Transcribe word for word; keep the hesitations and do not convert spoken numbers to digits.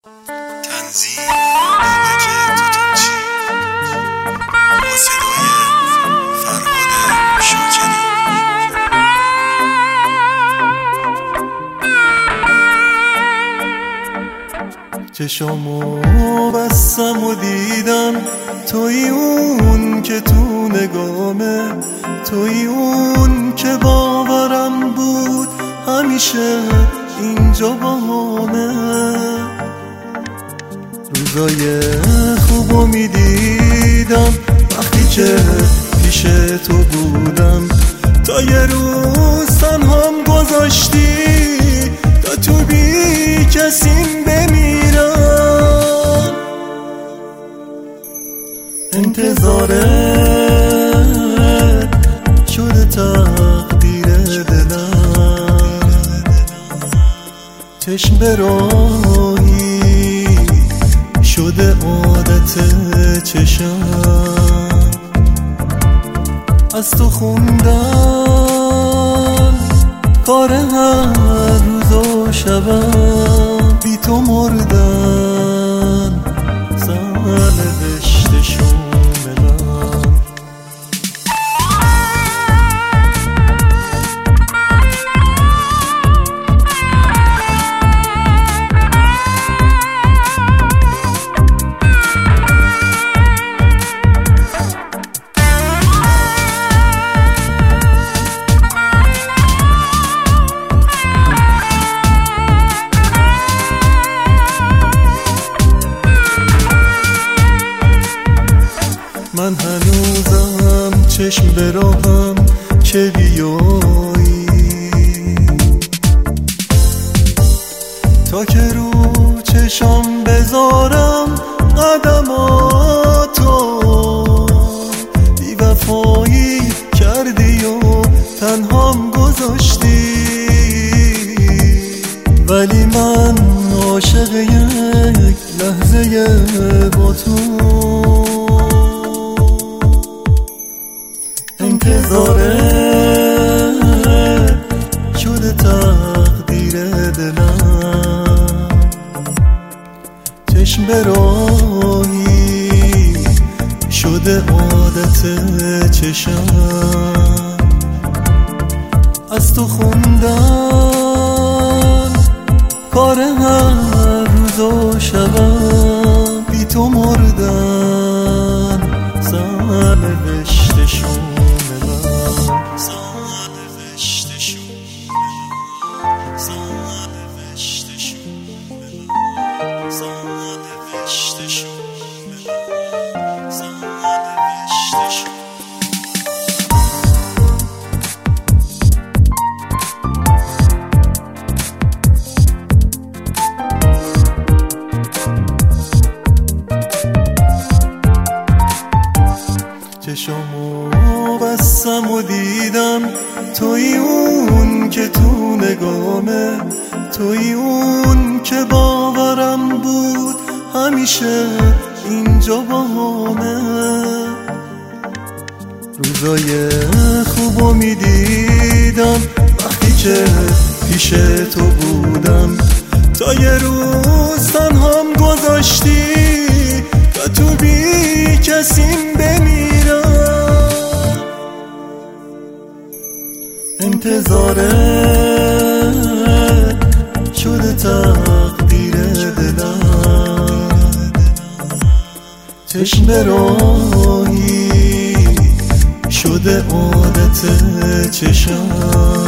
تنظیم بابک توتونچی با صدای فرهاد شاکری. چشامو بستم و دیدم توی اون که تو نگامه، توی اون که باورم بود همیشه اینجا با همه. روزای خوبو میدیدم وقتی که پیش تو بودم، تا یه روز تنهام گذاشتی تا تو بی کسیم بمیرم. انتظارت شده تقدیر دلم، چشم به راهی شده عادت چشم. از تو خوندم کار هر روز و شبم، بی تو مردن سرنوشت شوملم. من هنوزم چشم به راهم که بیایی، تا که رو چشم بذارم قدماتو. بی وفایی کردی و تنهام گذاشتی، ولی من عاشق یک لحظه با تو. انتظارت شده تقدیر دلم، چشم به راهی شده عادت چشم. از تو خوندن کار هر روز و شبم، بی تو مردن سرنوشت شوملم. چشامو بستم و دیدم توی اون که تو نگامه، توی اون که باورم بود همیشه اینجا با همه. روزای خوبو میدیدم وقتی که پیش تو بودم، تا یه روز تنهام گذاشتی تا تو بی کسیم بمیرم. انتظارت شده تقدیر دلم، چشم به راهی شده عادت چشم.